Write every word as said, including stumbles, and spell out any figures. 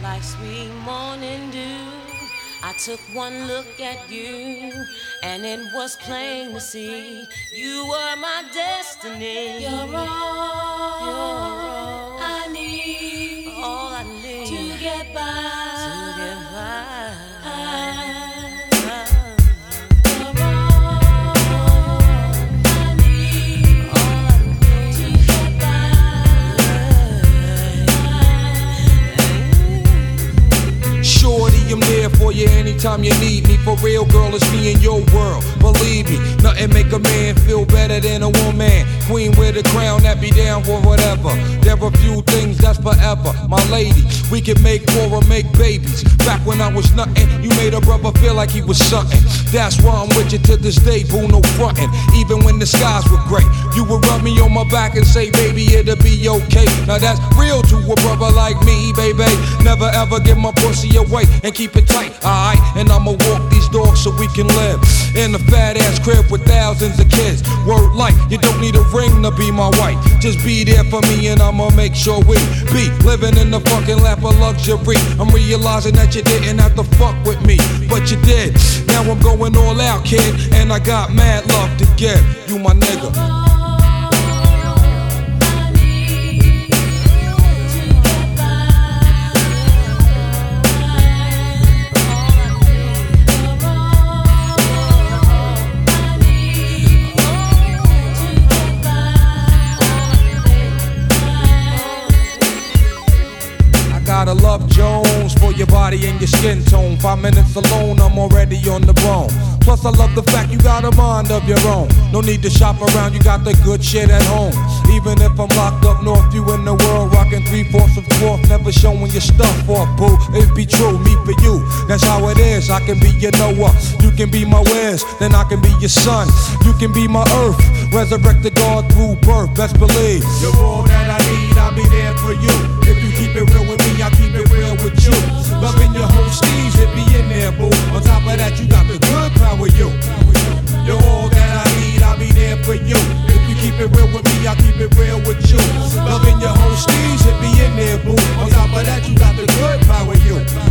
like sweet morning dew. I took one look at you, and it was plain to see you were my destiny. You're all, You're all I need, all I need to get by. To get by. You're all I need, all I need to get by. Shorty, I'm there for you anytime you need me. For real, girl, it's me in your world. Believe me, nothing make a man feel better than a woman. Queen with a crown that be down for whatever. There are few things that's forever. My lady, we can make war or make babies. Back when I was nothing, you made a brother feel like he was something. That's why I'm with you to this day, boo, no frontin'. Even when the skies were gray, you would rub me on my back and say, baby, it'll be okay. Now that's real to a brother like me, baby. Never ever give my pussy away and keep it tight, alright? And I'ma walk these dogs so we can live in a fat ass crib with thousands of kids. Word life, you don't need a ring to be my wife. Just be there for me and I'ma make sure we be living in the fucking lap of luxury. I'm realizing that you didn't have to fuck with me, but you did. Now I'm going all out, kid, and I got mad love to give. You my nigga. Gotta love Jones for your body and your skin tone. Five minutes alone, I'm already on the bone. Plus I love the fact you got a mind of your own. No need to shop around, you got the good shit at home. Even if I'm locked up north, you in the world rocking three-fourths of fourth, never showing your stuff off, boo. It be true, me for you, that's how it is. I can be your Noah, you can be my Wes, then I can be your son. You can be my earth, resurrected God through birth, best believe. You're all that I need, I'll be there for you. If you keep it real with me, I'll keep it real with you. Loving your whole steez, it be in there, boo. On top of that, you got the good power, you. You're all that I need, I'll be there for you. If you keep it real with me, I'll keep it real with you. Loving your whole steez, it be in there, boo. On top of that, you got the good power, you.